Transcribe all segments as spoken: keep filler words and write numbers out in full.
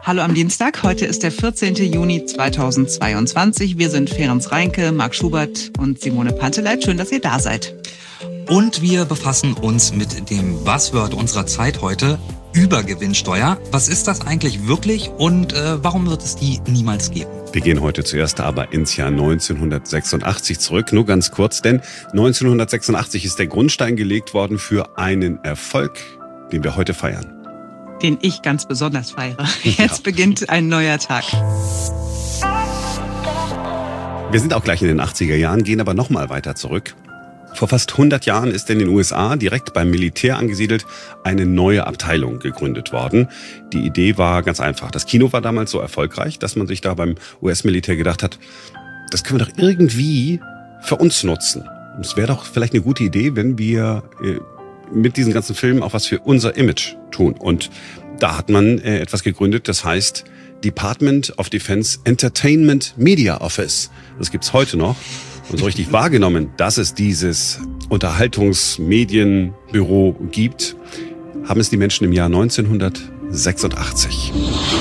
Hallo am Dienstag. Heute ist der vierzehnten Juni zweitausendzweiundzwanzig. Wir sind Ferenc Reinke, Marc Schubert und Simone Panteleit. Schön, dass ihr da seid. Und wir befassen uns mit dem Buzzword unserer Zeit heute, Übergewinnsteuer. Was ist das eigentlich wirklich und äh, warum wird es die niemals geben? Wir gehen heute zuerst aber ins Jahr neunzehnhundertsechsundachtzig zurück. Nur ganz kurz, denn neunzehnhundertsechsundachtzig ist der Grundstein gelegt worden für einen Erfolg, den wir heute feiern. Den ich ganz besonders feiere. Jetzt ja. beginnt ein neuer Tag. Wir sind auch gleich in den achtziger Jahren, gehen aber noch mal weiter zurück. Vor fast hundert Jahren ist in den U S A, direkt beim Militär angesiedelt, eine neue Abteilung gegründet worden. Die Idee war ganz einfach. Das Kino war damals so erfolgreich, dass man sich da beim U S-Militär gedacht hat, das können wir doch irgendwie für uns nutzen. Es wäre doch vielleicht eine gute Idee, wenn wir mit diesen ganzen Filmen auch was für unser Image tun. Und da hat man etwas gegründet, das heißt Department of Defense Entertainment Media Office. Das gibt's heute noch. Und so richtig wahrgenommen, dass es dieses Unterhaltungsmedienbüro gibt, haben es die Menschen im Jahr neunzehnhundertsechsundachtzig.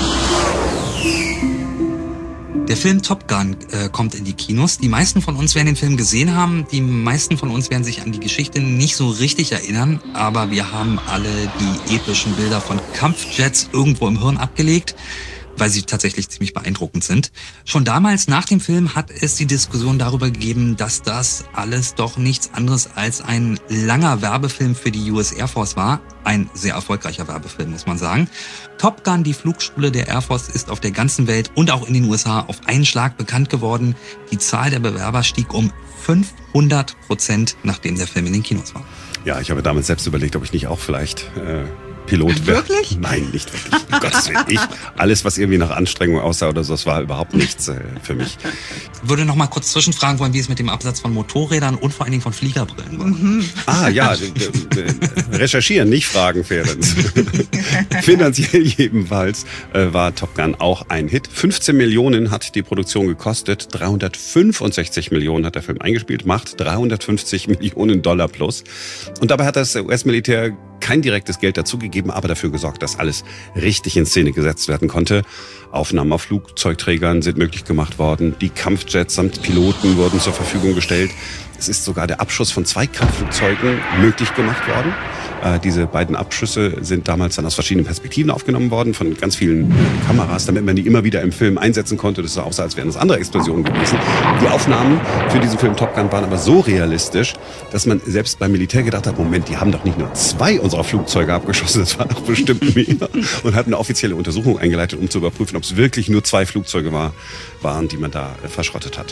Der Film Top Gun äh, kommt in die Kinos. Die meisten von uns werden den Film gesehen haben. Die meisten von uns werden sich an die Geschichte nicht so richtig erinnern. Aber wir haben alle die epischen Bilder von Kampfjets irgendwo im Hirn abgelegt, weil sie tatsächlich ziemlich beeindruckend sind. Schon damals, nach dem Film, hat es die Diskussion darüber gegeben, dass das alles doch nichts anderes als ein langer Werbefilm für die U S Air Force war. Ein sehr erfolgreicher Werbefilm, muss man sagen. Top Gun, die Flugschule der Air Force, ist auf der ganzen Welt und auch in den U S A auf einen Schlag bekannt geworden. Die Zahl der Bewerber stieg um fünfhundert Prozent, nachdem der Film in den Kinos war. Ja, ich habe damals selbst überlegt, ob ich nicht auch vielleicht äh, Pilot wäre. Wirklich? Nein, nicht wirklich. Um Gottes Willen. Ich, alles, was irgendwie nach Anstrengung aussah oder so, das war überhaupt nichts äh, für mich. Ich würde noch mal kurz zwischenfragen wollen, wie es mit dem Absatz von Motorrädern und vor allen Dingen von Fliegerbrillen war. Mhm. Ah ja, recherchieren, nicht fragen, Ferenc. Finanziell jedenfalls äh, war Top Gun auch ein Hit. fünfzehn Millionen hat die Produktion gekostet, dreihundertfünfundsechzig Millionen hat der Film eingespielt, macht dreihundertfünfzig Millionen Dollar plus. Und dabei hat das U S-Militär kein direktes Geld dazugegeben, aber dafür gesorgt, dass alles richtig in Szene gesetzt werden konnte. Aufnahmen auf Flugzeugträgern sind möglich gemacht worden. Die Kampfjets samt Piloten wurden zur Verfügung gestellt. Es ist sogar der Abschuss von zwei Kampfflugzeugen möglich gemacht worden. Äh, diese beiden Abschüsse sind damals dann aus verschiedenen Perspektiven aufgenommen worden, von ganz vielen Kameras, damit man die immer wieder im Film einsetzen konnte. Das sah aus, als wären das andere Explosionen gewesen. Die Aufnahmen für diesen Film Top Gun waren aber so realistisch, dass man selbst beim Militär gedacht hat, Moment, die haben doch nicht nur zwei unserer Flugzeuge abgeschossen, das waren doch bestimmt mehr. Und hat eine offizielle Untersuchung eingeleitet, um zu überprüfen, ob es wirklich nur zwei Flugzeuge war, waren, die man da äh, verschrottet hat.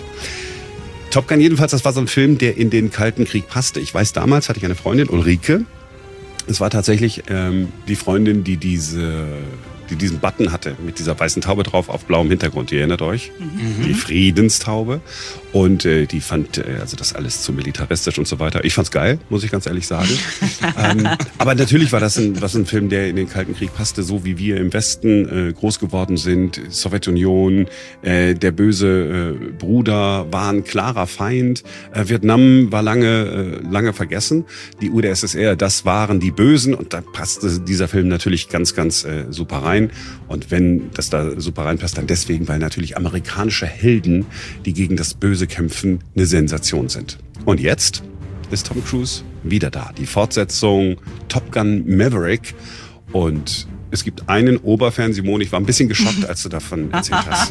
Top Gun jedenfalls, das war so ein Film, der in den Kalten Krieg passte. Ich weiß, damals hatte ich eine Freundin, Ulrike. Es war tatsächlich ähm, die Freundin, die diese, die diesen Button hatte mit dieser weißen Taube drauf auf blauem Hintergrund. Ihr erinnert euch? Mhm. Die Friedenstaube. Und äh, die fand äh, also das alles zu militaristisch und so weiter. Ich fand's geil, muss ich ganz ehrlich sagen. ähm, aber natürlich war das ein, was ein Film, der in den Kalten Krieg passte, so wie wir im Westen äh, groß geworden sind. Sowjetunion, äh, der böse äh, Bruder war ein klarer Feind. Äh, Vietnam war lange, äh, lange vergessen. Die U d S S R, das waren die Bösen. Und da passte dieser Film natürlich ganz, ganz äh, super rein. Und wenn das da super reinpasst, dann deswegen, weil natürlich amerikanische Helden, die gegen das Böse kämpfen, eine Sensation sind. Und jetzt ist Tom Cruise wieder da. Die Fortsetzung Top Gun Maverick. Und es gibt einen Oberfan, Simone, ich war ein bisschen geschockt, als du davon erzählt hast.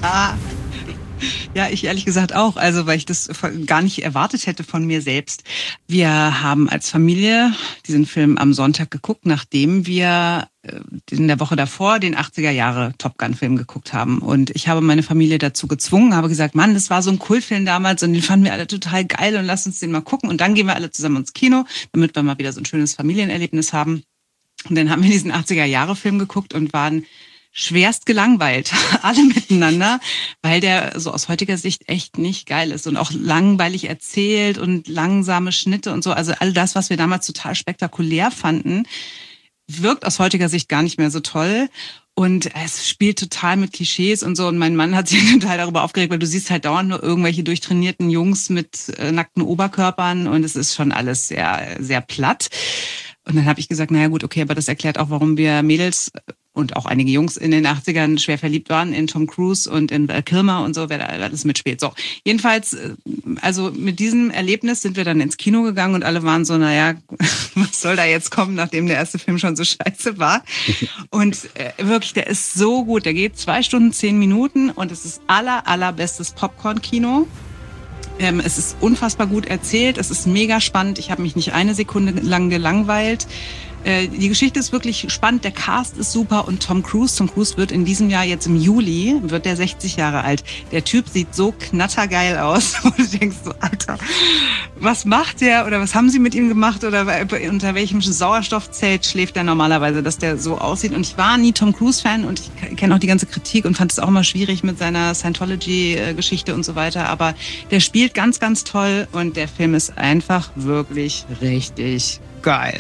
Ja, ich ehrlich gesagt auch, also weil ich das gar nicht erwartet hätte von mir selbst. Wir haben als Familie diesen Film am Sonntag geguckt, nachdem wir in der Woche davor den achtziger Jahre Top Gun Film geguckt haben. Und ich habe meine Familie dazu gezwungen, habe gesagt, Mann, das war so ein Kultfilm damals und den fanden wir alle total geil und lass uns den mal gucken. Und dann gehen wir alle zusammen ins Kino, damit wir mal wieder so ein schönes Familienerlebnis haben. Und dann haben wir diesen achtziger Jahre Film geguckt und waren schwerst gelangweilt, alle miteinander, weil der so aus heutiger Sicht echt nicht geil ist und auch langweilig erzählt und langsame Schnitte und so. Also all das, was wir damals total spektakulär fanden, wirkt aus heutiger Sicht gar nicht mehr so toll. Und es spielt total mit Klischees und so. Und mein Mann hat sich total darüber aufgeregt, weil du siehst halt dauernd nur irgendwelche durchtrainierten Jungs mit äh, nackten Oberkörpern und es ist schon alles sehr, sehr platt. Und dann habe ich gesagt, naja gut, okay, aber das erklärt auch, warum wir Mädels und auch einige Jungs in den achtzigern schwer verliebt waren in Tom Cruise und in Val Kilmer und so, wer da alles mitspielt. So, jedenfalls, also mit diesem Erlebnis sind wir dann ins Kino gegangen und alle waren so, naja, was soll da jetzt kommen, nachdem der erste Film schon so scheiße war. Und äh, wirklich, der ist so gut. Der geht zwei Stunden, zehn Minuten und es ist aller, allerbestes Popcorn-Kino. Ähm, es ist unfassbar gut erzählt, es ist mega spannend. Ich habe mich nicht eine Sekunde lang gelangweilt. Die Geschichte ist wirklich spannend, der Cast ist super und Tom Cruise, Tom Cruise wird in diesem Jahr, jetzt im Juli, wird der sechzig Jahre alt. Der Typ sieht so knattergeil aus und du denkst so, Alter, was macht der oder was haben sie mit ihm gemacht oder unter welchem Sauerstoffzelt schläft der normalerweise, dass der so aussieht. Und ich war nie Tom Cruise-Fan und ich kenne auch die ganze Kritik und fand es auch immer schwierig mit seiner Scientology-Geschichte und so weiter, aber der spielt ganz, ganz toll und der Film ist einfach wirklich richtig geil.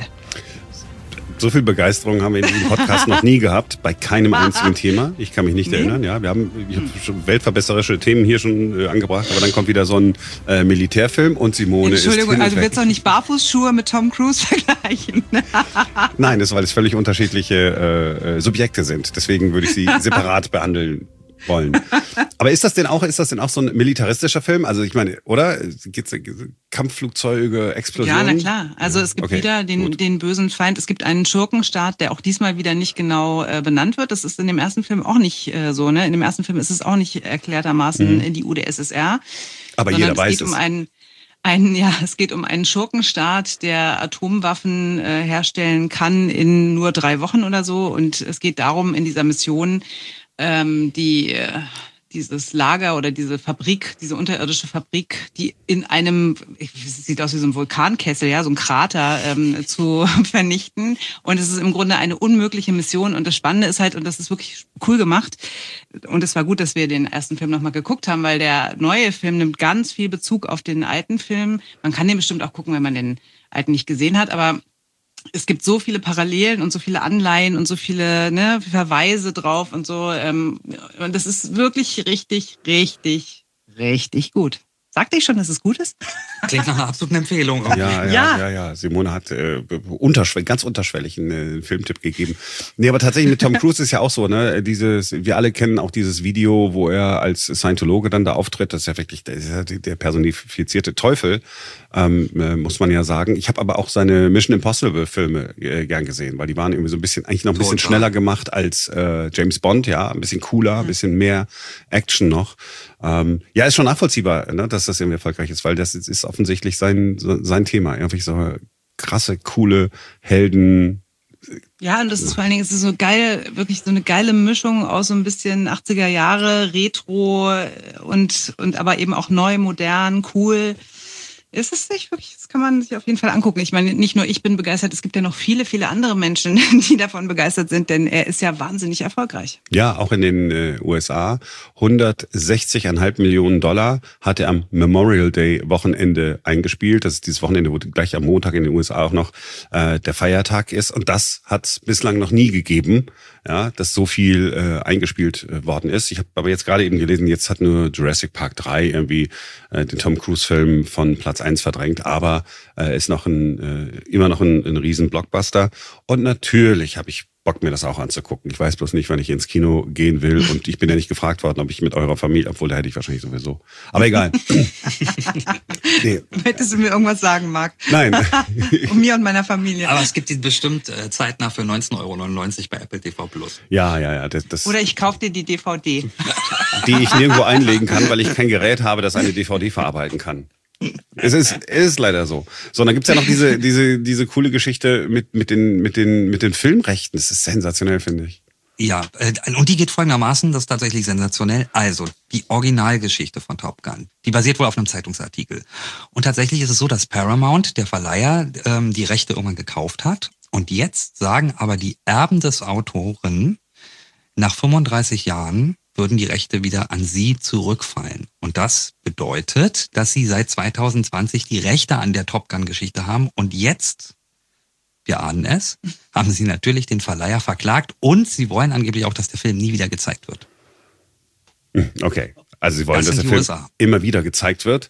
So viel Begeisterung haben wir in diesem Podcast noch nie gehabt, bei keinem einzigen Thema. Ich kann mich nicht nee. erinnern. Ja, wir haben ich hab schon weltverbesserische Themen hier schon äh, angebracht, aber dann kommt wieder so ein äh, Militärfilm und Simone ist Entschuldigung, also du willst doch nicht Barfußschuhe mit Tom Cruise vergleichen? Nein, das ist, weil es völlig unterschiedliche äh, Subjekte sind. Deswegen würde ich sie separat behandeln wollen. Aber ist das denn auch, ist das denn auch so ein militaristischer Film? Also ich meine, oder? Geht's, Kampfflugzeuge, Explosionen? Ja, na klar. Also es gibt okay, wieder den, den bösen Feind. Es gibt einen Schurkenstaat, der auch diesmal wieder nicht genau äh, benannt wird. Das ist in dem ersten Film auch nicht äh, so, ne? In dem ersten Film ist es auch nicht erklärtermaßen mhm. die U D S S R. Aber jeder es weiß geht es. Um einen, Ein, ja, es geht um einen Schurkenstaat, der Atomwaffen äh, herstellen kann in nur drei Wochen oder so. Und es geht darum, in dieser Mission ähm, die äh, dieses Lager oder diese Fabrik, diese unterirdische Fabrik, die in einem, es sieht aus wie so ein Vulkankessel, ja, so ein Krater ähm, zu vernichten. Und es ist im Grunde eine unmögliche Mission. Und das Spannende ist halt, und das ist wirklich cool gemacht, und es war gut, dass wir den ersten Film nochmal geguckt haben, weil der neue Film nimmt ganz viel Bezug auf den alten Film. Man kann den bestimmt auch gucken, wenn man den alten nicht gesehen hat, aber es gibt so viele Parallelen und so viele Anleihen und so viele ne, Verweise drauf und so. Ähm, und das ist wirklich richtig, richtig, richtig gut. Sagte ich schon, dass es gut ist? Klingt nach einer absoluten Empfehlung. Ja, ja, ja, ja, ja. Simone hat äh, unterschwell- ganz unterschwellig einen äh, Filmtipp gegeben. Nee, aber tatsächlich mit Tom Cruise ist ja auch so, ne? Dieses, wir alle kennen auch dieses Video, wo er als Scientologe dann da auftritt. Das ist ja wirklich der, der personifizierte Teufel, ähm, äh, muss man ja sagen. Ich habe aber auch seine Mission Impossible Filme äh, gern gesehen, weil die waren irgendwie so ein bisschen, eigentlich noch ein bisschen schneller gemacht als äh, James Bond, ja, ein bisschen cooler, ein bisschen mehr Action noch. Ähm, ja, ist schon nachvollziehbar, ne, dass das irgendwie erfolgreich ist, weil das ist, ist offensichtlich sein sein Thema. Irgendwie so krasse, coole Helden. Ja, und das ist vor allen Dingen, es ist so geil, wirklich so eine geile Mischung aus so ein bisschen achtziger Jahre, Retro und, und aber eben auch neu, modern, cool. Ist es nicht wirklich, das kann man sich auf jeden Fall angucken. Ich meine, nicht nur ich bin begeistert, es gibt ja noch viele, viele andere Menschen, die davon begeistert sind, denn er ist ja wahnsinnig erfolgreich. Ja, auch in den äh, U S A. hundertsechzig Komma fünf Millionen Dollar hat er am Memorial Day Wochenende eingespielt. Das ist dieses Wochenende, wo gleich am Montag in den U S A auch noch äh, der Feiertag ist. Und das hat es bislang noch nie gegeben, ja, dass so viel äh, eingespielt äh, worden ist. Ich habe aber jetzt gerade eben gelesen, jetzt hat nur Jurassic Park drei irgendwie äh, den Tom Cruise-Film von Platz eins verdrängt, aber äh, ist noch ein äh, immer noch ein, ein riesen Blockbuster. Und natürlich habe ich Bock, mir das auch anzugucken. Ich weiß bloß nicht, wann ich ins Kino gehen will. Und ich bin ja nicht gefragt worden, ob ich mit eurer Familie, obwohl da hätte ich wahrscheinlich sowieso. Aber egal. Nee. Hättest du mir irgendwas sagen, Marc? Nein. Und mir und meiner Familie. Aber es gibt die bestimmt äh, zeitnah für neunzehn Euro neunundneunzig bei Apple T V Plus. Ja, ja, ja. Das, das Oder ich kaufe dir die D V D. Die ich nirgendwo einlegen kann, weil ich kein Gerät habe, das eine D V D verarbeiten kann. Es ist, es ist leider so. So, und dann gibt's ja noch diese, diese, diese coole Geschichte mit, mit den, mit den, mit den Filmrechten. Das ist sensationell, finde ich. Ja, äh, und die geht folgendermaßen, das ist tatsächlich sensationell. Also, die Originalgeschichte von Top Gun, die basiert wohl auf einem Zeitungsartikel. Und tatsächlich ist es so, dass Paramount, der Verleiher, ähm, die Rechte irgendwann gekauft hat. Und jetzt sagen aber die Erben des Autoren, nach fünfunddreißig Jahren würden die Rechte wieder an sie zurückfallen. Und das bedeutet, dass sie seit zwanzig zwanzig die Rechte an der Top Gun-Geschichte haben. Und jetzt, wir ahnen es, haben sie natürlich den Verleiher verklagt und sie wollen angeblich auch, dass der Film nie wieder gezeigt wird. Okay, also sie wollen, das dass der Film U S A. immer wieder gezeigt wird.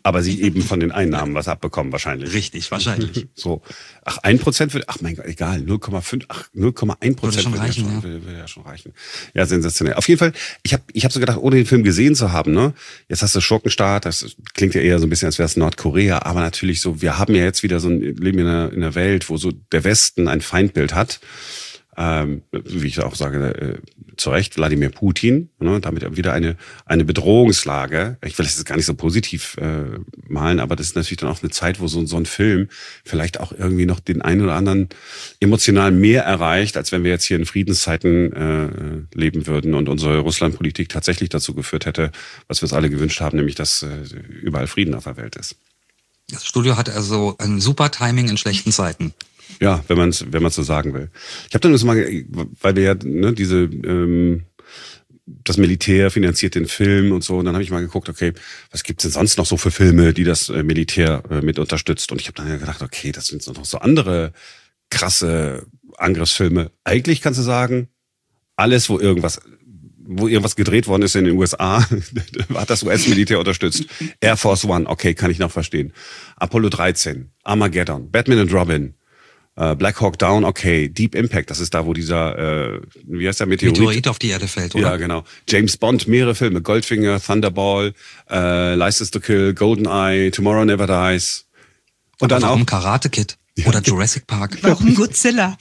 aber sie eben von den Einnahmen was abbekommen wahrscheinlich. Richtig, wahrscheinlich. So, ach, ein Prozent würde, ach mein Gott, egal, null Komma fünf, ach, null Komma eins Prozent würde, würde, reichen, ja schon, ja. würde, würde ja schon reichen. Ja, sensationell. Auf jeden Fall, ich habe ich hab so gedacht, ohne den Film gesehen zu haben, ne, jetzt hast du Schurkenstaat, das klingt ja eher so ein bisschen, als wäre es Nordkorea, aber natürlich so, wir haben ja jetzt wieder so ein Leben in einer, in einer Welt, wo so der Westen ein Feindbild hat. Ähm, wie ich auch sage, äh, zu Recht, Wladimir Putin, ne, damit wieder eine eine Bedrohungslage. Ich will das jetzt gar nicht so positiv äh, malen, aber das ist natürlich dann auch eine Zeit, wo so, so ein Film vielleicht auch irgendwie noch den einen oder anderen emotional mehr erreicht, als wenn wir jetzt hier in Friedenszeiten äh, leben würden und unsere Russlandpolitik tatsächlich dazu geführt hätte, was wir uns alle gewünscht haben, nämlich dass äh, überall Frieden auf der Welt ist. Das Studio hat also ein super Timing in schlechten Zeiten. Ja, wenn man es wenn man's so sagen will. Ich habe dann das mal, weil wir ja ne, diese ähm, das Militär finanziert den Film und so, und dann habe ich mal geguckt, okay, was gibt's denn sonst noch so für Filme, die das äh, Militär äh, mit unterstützt? Und ich habe dann ja gedacht, okay, das sind noch so andere krasse Angriffsfilme. Eigentlich kannst du sagen, alles, wo irgendwas wo irgendwas gedreht worden ist in den U S A, hat das U S-Militär unterstützt. Air Force One, okay, kann ich noch verstehen. Apollo dreizehn, Armageddon, Batman and Robin, Black Hawk Down, okay. Deep Impact, das ist da, wo dieser, äh, wie heißt der, Meteorit? Meteorit auf die Erde fällt, oder? Ja, genau. James Bond, mehrere Filme. Goldfinger, Thunderball, äh, License to Kill, Goldeneye, Tomorrow Never Dies. Und Aber dann warum auch Karate Kid oder Jurassic Park? Warum Godzilla?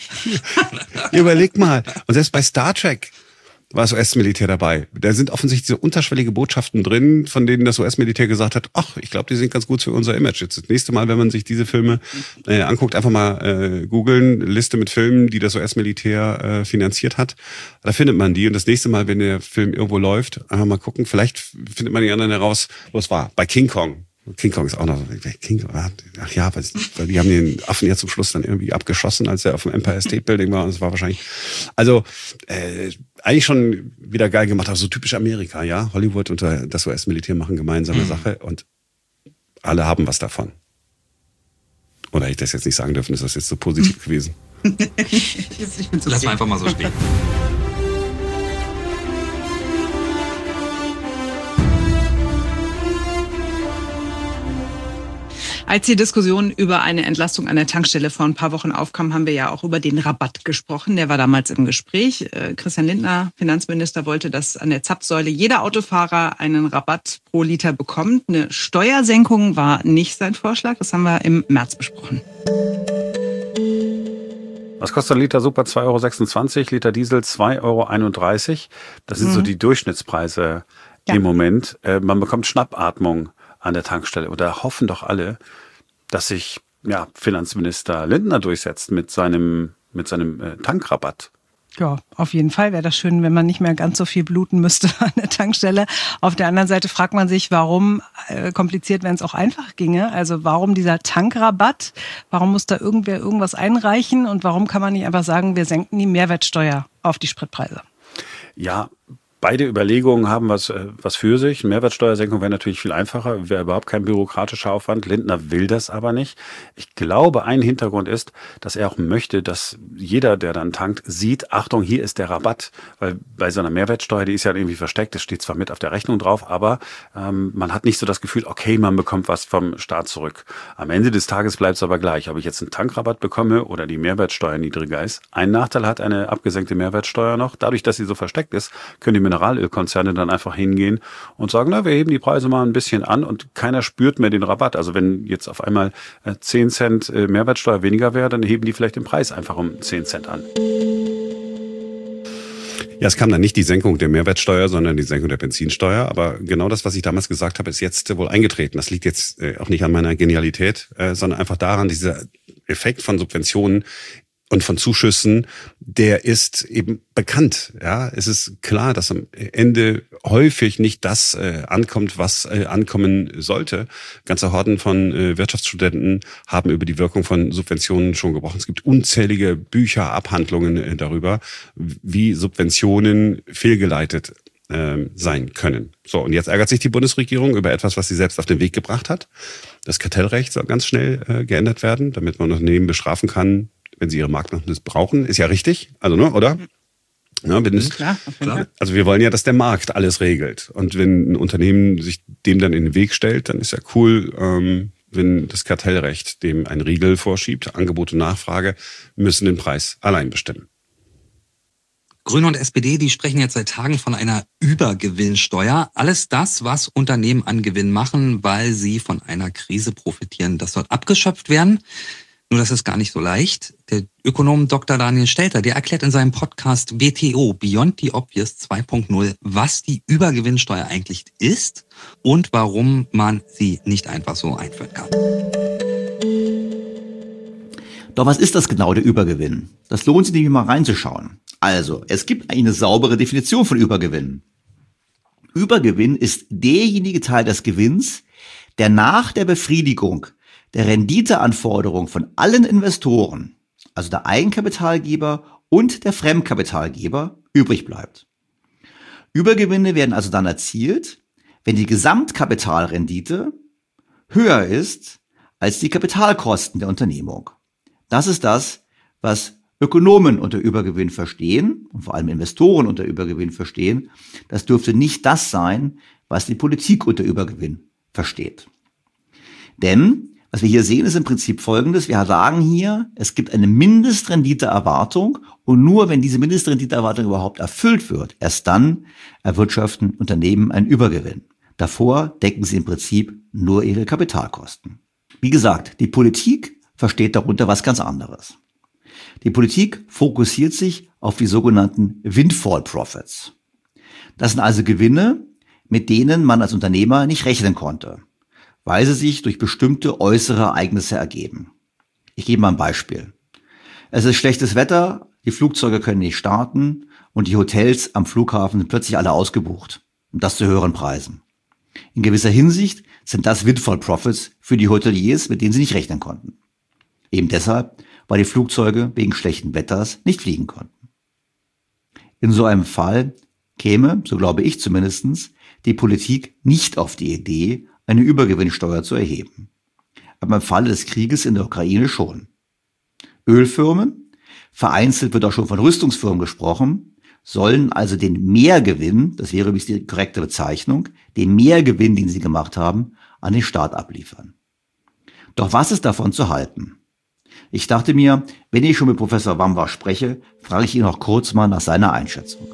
Überleg mal. Und selbst bei Star Trek war das U S-Militär dabei. Da sind offensichtlich so unterschwellige Botschaften drin, von denen das U S-Militär gesagt hat, ach, ich glaube, die sind ganz gut für unser Image. Jetzt das nächste Mal, wenn man sich diese Filme äh, anguckt, einfach mal äh, googeln, Liste mit Filmen, die das U S-Militär äh, finanziert hat. Da findet man die. Und das nächste Mal, wenn der Film irgendwo läuft, einfach mal gucken, vielleicht findet man die anderen heraus, wo es war. Bei King Kong. King Kong ist auch noch, King Kong, ach ja, weil die haben den Affen ja zum Schluss dann irgendwie abgeschossen, als er auf dem Empire State Building war, und es war wahrscheinlich, also, äh, eigentlich schon wieder geil gemacht, aber so typisch Amerika, ja, Hollywood und das U S-Militär machen gemeinsame mhm. Sache und alle haben was davon. Oder hätte ich das jetzt nicht sagen dürfen, ist das jetzt so positiv gewesen? ich bin's Lass mal einfach mal so stehen. Als die Diskussion über eine Entlastung an der Tankstelle vor ein paar Wochen aufkam, haben wir ja auch über den Rabatt gesprochen. Der war damals im Gespräch. Christian Lindner, Finanzminister, wollte, dass an der Zapfsäule jeder Autofahrer einen Rabatt pro Liter bekommt. Eine Steuersenkung war nicht sein Vorschlag. Das haben wir im März besprochen. Was kostet ein Liter Super? zwei Euro sechsundzwanzig, Liter Diesel zwei Euro einunddreißig. Das sind mhm. so die Durchschnittspreise ja. im Moment. Man bekommt Schnappatmung an der Tankstelle. Oder hoffen doch alle, dass sich ja, Finanzminister Lindner durchsetzt mit seinem, mit seinem äh, Tankrabatt. Ja, auf jeden Fall wäre das schön, wenn man nicht mehr ganz so viel bluten müsste an der Tankstelle. Auf der anderen Seite fragt man sich, warum äh, kompliziert, wenn es auch einfach ginge. Also warum dieser Tankrabatt? Warum muss da irgendwer irgendwas einreichen? Und warum kann man nicht einfach sagen, wir senken die Mehrwertsteuer auf die Spritpreise? Ja, beide Überlegungen haben was, was für sich. Eine Mehrwertsteuersenkung wäre natürlich viel einfacher, wäre überhaupt kein bürokratischer Aufwand. Lindner will das aber nicht. Ich glaube, ein Hintergrund ist, dass er auch möchte, dass jeder, der dann tankt, sieht, Achtung, hier ist der Rabatt. Weil bei so einer Mehrwertsteuer, die ist ja irgendwie versteckt, das steht zwar mit auf der Rechnung drauf, aber ähm, man hat nicht so das Gefühl, okay, man bekommt was vom Staat zurück. Am Ende des Tages bleibt es aber gleich, ob ich jetzt einen Tankrabatt bekomme oder die Mehrwertsteuer niedriger ist. Ein Nachteil hat eine abgesenkte Mehrwertsteuer noch. Dadurch, dass sie so versteckt ist, können die Mineralölkonzerne dann einfach hingehen und sagen, na, wir heben die Preise mal ein bisschen an und keiner spürt mehr den Rabatt. Also wenn jetzt auf einmal zehn Cent Mehrwertsteuer weniger wäre, dann heben die vielleicht den Preis einfach um zehn Cent an. Ja, es kam dann nicht die Senkung der Mehrwertsteuer, sondern die Senkung der Benzinsteuer. Aber genau das, was ich damals gesagt habe, ist jetzt wohl eingetreten. Das liegt jetzt auch nicht an meiner Genialität, sondern einfach daran, dieser Effekt von Subventionen und von Zuschüssen, der ist eben bekannt. Ja, es ist klar, dass am Ende häufig nicht das äh, ankommt, was äh, ankommen sollte. Ganze Horden von äh, Wirtschaftsstudenten haben über die Wirkung von Subventionen schon gesprochen. Es gibt unzählige Bücher, Abhandlungen äh, darüber, wie Subventionen fehlgeleitet äh, sein können. So, und jetzt ärgert sich die Bundesregierung über etwas, was sie selbst auf den Weg gebracht hat. Das Kartellrecht soll ganz schnell äh, geändert werden, damit man Unternehmen bestrafen kann, wenn sie ihre Marktmacht missbrauchen. Ist ja richtig, also ne, oder? Ja, wenn es, Klar, auf jeden Fall. also wir wollen ja, dass der Markt alles regelt. Und wenn ein Unternehmen sich dem dann in den Weg stellt, dann ist ja cool, ähm, wenn das Kartellrecht dem ein Riegel vorschiebt. Angebot und Nachfrage müssen den Preis allein bestimmen. Grüne und S P D, die sprechen jetzt seit Tagen von einer Übergewinnsteuer. Alles das, was Unternehmen an Gewinn machen, weil sie von einer Krise profitieren, das soll abgeschöpft werden. Nur das ist gar nicht so leicht. Der Ökonom Doktor Daniel Stelter, der erklärt in seinem Podcast W T O, Beyond the Obvious zwei Punkt null, was die Übergewinnsteuer eigentlich ist und warum man sie nicht einfach so einführen kann. Doch was ist das genau, der Übergewinn? Das lohnt sich nämlich mal reinzuschauen. Also, es gibt eine saubere Definition von Übergewinn. Übergewinn ist derjenige Teil des Gewinns, der nach der Befriedigung der Renditeanforderung von allen Investoren, also der Eigenkapitalgeber und der Fremdkapitalgeber, übrig bleibt. Übergewinne werden also dann erzielt, wenn die Gesamtkapitalrendite höher ist als die Kapitalkosten der Unternehmung. Das ist das, was Ökonomen unter Übergewinn verstehen und vor allem Investoren unter Übergewinn verstehen. Das dürfte nicht das sein, was die Politik unter Übergewinn versteht. Denn was wir hier sehen, ist im Prinzip Folgendes. Wir sagen hier, es gibt eine Mindestrenditeerwartung und nur wenn diese Mindestrenditeerwartung überhaupt erfüllt wird, erst dann erwirtschaften Unternehmen einen Übergewinn. Davor decken sie im Prinzip nur ihre Kapitalkosten. Wie gesagt, die Politik versteht darunter was ganz anderes. Die Politik fokussiert sich auf die sogenannten Windfall Profits. Das sind also Gewinne, mit denen man als Unternehmer nicht rechnen konnte, weil sie sich durch bestimmte äußere Ereignisse ergeben. Ich gebe mal ein Beispiel. Es ist schlechtes Wetter, die Flugzeuge können nicht starten und die Hotels am Flughafen sind plötzlich alle ausgebucht. Und das zu höheren Preisen. In gewisser Hinsicht sind das Windfall Profits für die Hoteliers, mit denen sie nicht rechnen konnten. Eben deshalb, weil die Flugzeuge wegen schlechten Wetters nicht fliegen konnten. In so einem Fall käme, so glaube ich zumindest, die Politik nicht auf die Idee, eine Übergewinnsteuer zu erheben. Aber im Falle des Krieges in der Ukraine schon. Ölfirmen, vereinzelt wird auch schon von Rüstungsfirmen gesprochen, sollen also den Mehrgewinn, das wäre übrigens die korrekte Bezeichnung, den Mehrgewinn, den sie gemacht haben, an den Staat abliefern. Doch was ist davon zu halten? Ich dachte mir, wenn ich schon mit Professor Wambach spreche, frage ich ihn noch kurz mal nach seiner Einschätzung.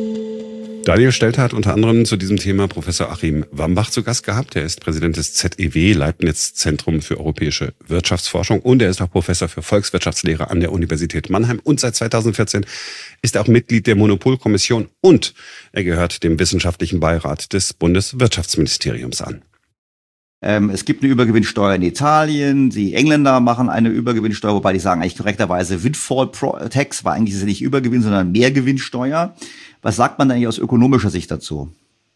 Daniel Stelter hat unter anderem zu diesem Thema Professor Achim Wambach zu Gast gehabt. Er ist Präsident des Z E W, Leibniz Zentrum für europäische Wirtschaftsforschung, und er ist auch Professor für Volkswirtschaftslehre an der Universität Mannheim. Und seit zweitausendvierzehn ist er auch Mitglied der Monopolkommission und er gehört dem wissenschaftlichen Beirat des Bundeswirtschaftsministeriums an. Ähm, es gibt eine Übergewinnsteuer in Italien, die Engländer machen eine Übergewinnsteuer, wobei die sagen eigentlich korrekterweise Windfall Tax, war eigentlich ist es nicht Übergewinn, sondern Mehrgewinnsteuer. Was sagt man eigentlich aus ökonomischer Sicht dazu?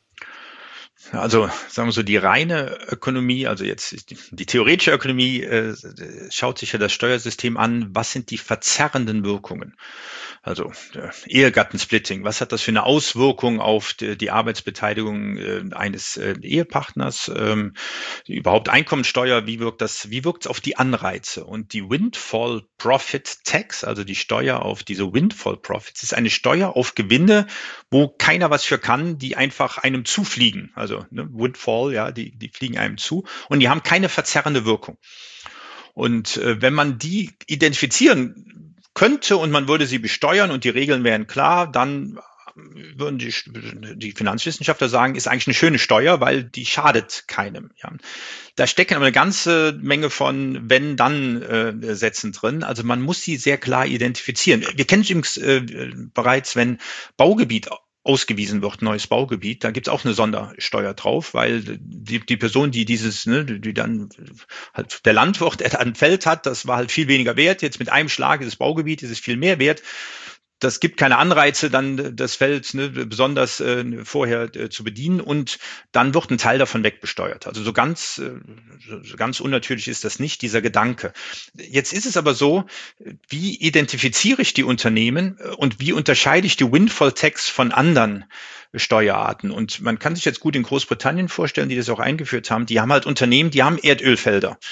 Also sagen wir so, die reine Ökonomie, also jetzt die, die theoretische Ökonomie, äh, schaut sich ja das Steuersystem an, was sind die verzerrenden Wirkungen? Also Ehegattensplitting, was hat das für eine Auswirkung auf die, die Arbeitsbeteiligung äh, eines äh, Ehepartners? Ähm, überhaupt Einkommensteuer, wie wirkt das, wie wirkt es auf die Anreize? Und die Windfall Profit Tax, also die Steuer auf diese Windfall Profits, ist eine Steuer auf Gewinne, wo keiner was für kann, die einfach einem zufliegen. Also ne, Windfall, ja, die, die fliegen einem zu und die haben keine verzerrende Wirkung. Und äh, wenn man die identifizieren könnte und man würde sie besteuern und die Regeln wären klar, dann würden die, die Finanzwissenschaftler sagen, ist eigentlich eine schöne Steuer, weil die schadet keinem. Ja. Da stecken aber eine ganze Menge von Wenn-Dann-Sätzen drin. Also man muss sie sehr klar identifizieren. Wir kennen es übrigens äh, bereits, wenn Baugebiet ausgewiesen wird, neues Baugebiet, da gibt's auch eine Sondersteuer drauf, weil die, die Person, die dieses, ne, die dann halt der Landwirt, der ein Feld hat, das war halt viel weniger wert. Jetzt mit einem Schlag ist das Baugebiet, ist es viel mehr wert. Das gibt keine Anreize, dann das Feld ne, besonders äh, vorher äh, zu bedienen und dann wird ein Teil davon wegbesteuert. Also so ganz, äh, so ganz unnatürlich ist das nicht, dieser Gedanke. Jetzt ist es aber so, wie identifiziere ich die Unternehmen und wie unterscheide ich die Windfall Tax von anderen Steuerarten? Und man kann sich jetzt gut in Großbritannien vorstellen, die das auch eingeführt haben, die haben halt Unternehmen, die haben Erdölfelder.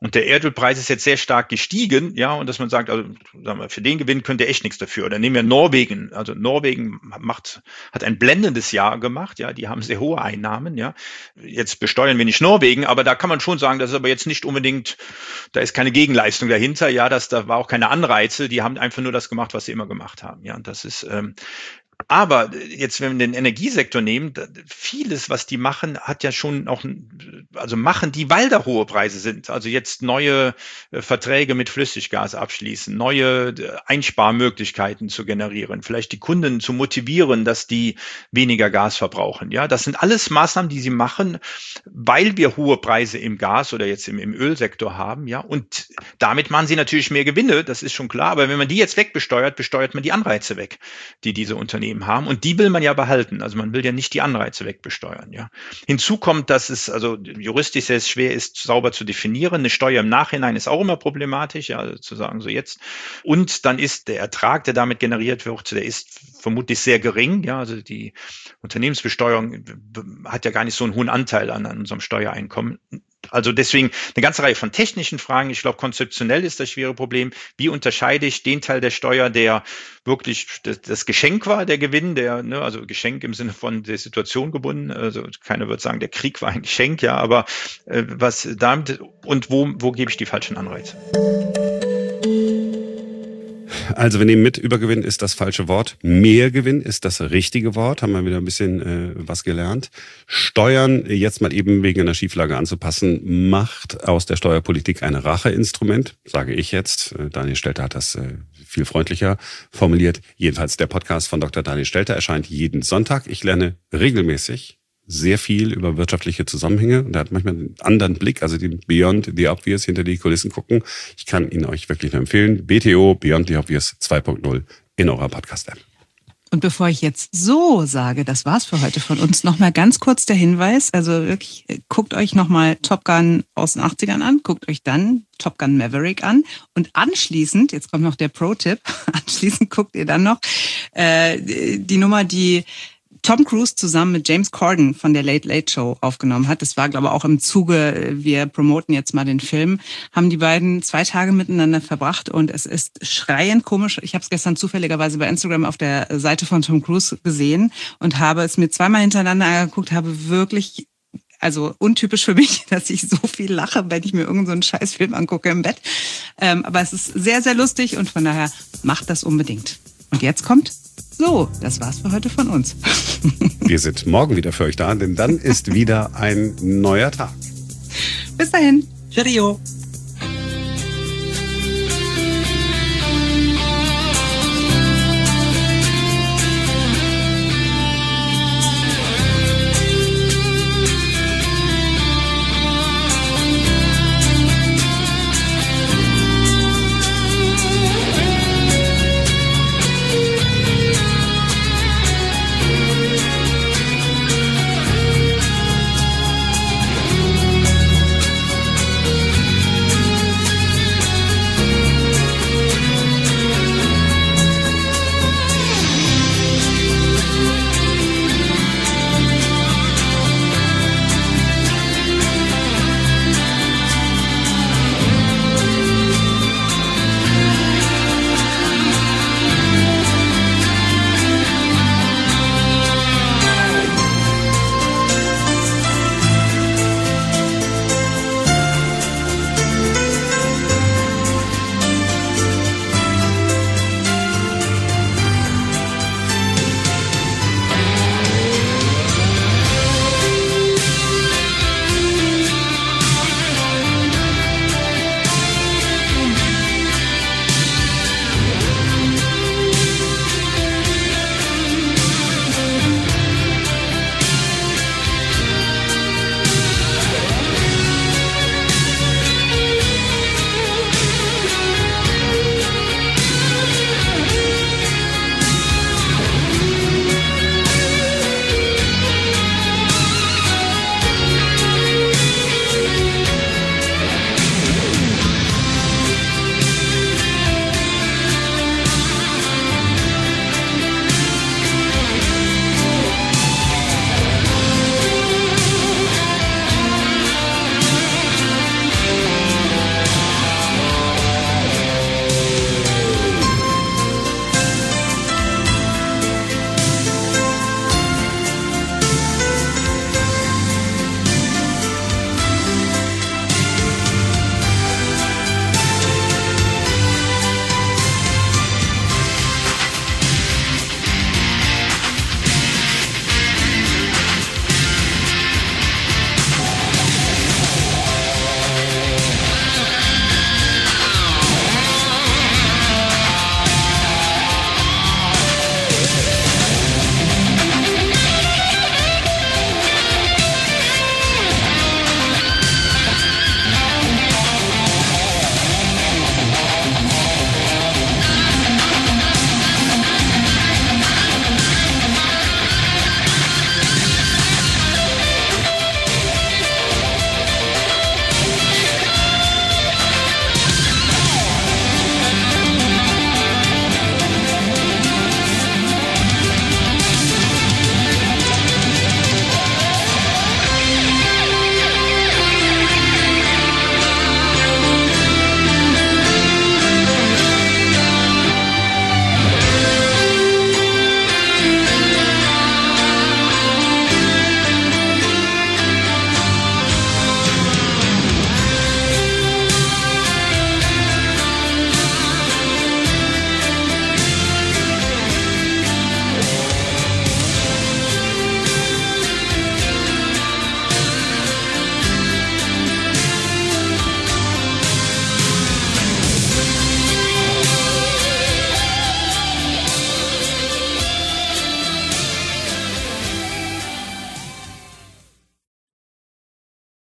und der Erdölpreis ist jetzt sehr stark gestiegen, ja, und dass man sagt, also sagen wir, für den Gewinn könnt ihr echt nichts dafür. Oder nehmen wir Norwegen. Also Norwegen macht, hat ein blendendes Jahr gemacht, ja, die haben sehr hohe Einnahmen, ja. Jetzt besteuern wir nicht Norwegen, aber da kann man schon sagen, das ist aber jetzt nicht unbedingt, da ist keine Gegenleistung dahinter, ja, das, da war auch keine Anreize, die haben einfach nur das gemacht, was sie immer gemacht haben, ja, und das ist, ähm, aber jetzt, wenn wir den Energiesektor nehmen, vieles, was die machen, hat ja schon auch, also machen die, weil da hohe Preise sind. Also jetzt neue Verträge mit Flüssiggas abschließen, neue Einsparmöglichkeiten zu generieren, vielleicht die Kunden zu motivieren, dass die weniger Gas verbrauchen. Ja, das sind alles Maßnahmen, die sie machen, weil wir hohe Preise im Gas oder jetzt im, im Ölsektor haben. Ja, und damit machen sie natürlich mehr Gewinne, das ist schon klar. Aber wenn man die jetzt wegbesteuert, besteuert man die Anreize weg, die diese Unternehmen haben, und die will man ja behalten. Also man will ja nicht die Anreize wegbesteuern. Ja. Hinzu kommt, dass es also juristisch sehr schwer ist, sauber zu definieren. Eine Steuer im Nachhinein ist auch immer problematisch, ja, also zu sagen so jetzt. Und dann ist der Ertrag, der damit generiert wird, der ist vermutlich sehr gering. Ja, also die Unternehmensbesteuerung hat ja gar nicht so einen hohen Anteil an, an unserem Steuereinkommen. Also deswegen eine ganze Reihe von technischen Fragen. Ich glaube, konzeptionell ist das schwere Problem. Wie unterscheide ich den Teil der Steuer, der wirklich das, das Geschenk war, der Gewinn, der, ne, also Geschenk im Sinne von der Situation gebunden. Also keiner wird sagen, der Krieg war ein Geschenk, ja, aber äh, was damit, und wo, wo gebe ich die falschen Anreize? Also wir nehmen mit, Übergewinn ist das falsche Wort. Mehrgewinn ist das richtige Wort. Haben wir wieder ein bisschen äh, was gelernt. Steuern jetzt mal eben wegen einer Schieflage anzupassen, macht aus der Steuerpolitik ein Racheinstrument, sage ich jetzt. Daniel Stelter hat das äh, viel freundlicher formuliert. Jedenfalls der Podcast von Doktor Daniel Stelter erscheint jeden Sonntag. Ich lerne regelmäßig sehr viel über wirtschaftliche Zusammenhänge. Und er hat manchmal einen anderen Blick, also den Beyond the Obvious, hinter die Kulissen gucken. Ich kann ihn euch wirklich nur empfehlen. B T O, Beyond the Obvious zwei Punkt null in eurer Podcast-App. Und bevor ich jetzt so sage, das war's für heute von uns, nochmal ganz kurz der Hinweis. Also wirklich, guckt euch nochmal Top Gun aus den achtzigern an, guckt euch dann Top Gun Maverick an und anschließend, jetzt kommt noch der Pro-Tipp, anschließend guckt ihr dann noch äh, die Nummer, die Tom Cruise zusammen mit James Corden von der Late Late Show aufgenommen hat. Das war, glaube ich, auch im Zuge, wir promoten jetzt mal den Film, haben die beiden zwei Tage miteinander verbracht und es ist schreiend komisch. Ich habe es gestern zufälligerweise bei Instagram auf der Seite von Tom Cruise gesehen und habe es mir zweimal hintereinander angeguckt, habe wirklich, also untypisch für mich, dass ich so viel lache, wenn ich mir irgendeinen so einen Scheißfilm angucke im Bett. Ähm, aber es ist sehr, sehr lustig und von daher macht das unbedingt. Und jetzt kommt so, das war's für heute von uns. Wir sind morgen wieder für euch da, denn dann ist wieder ein neuer Tag. Bis dahin. Cheerio.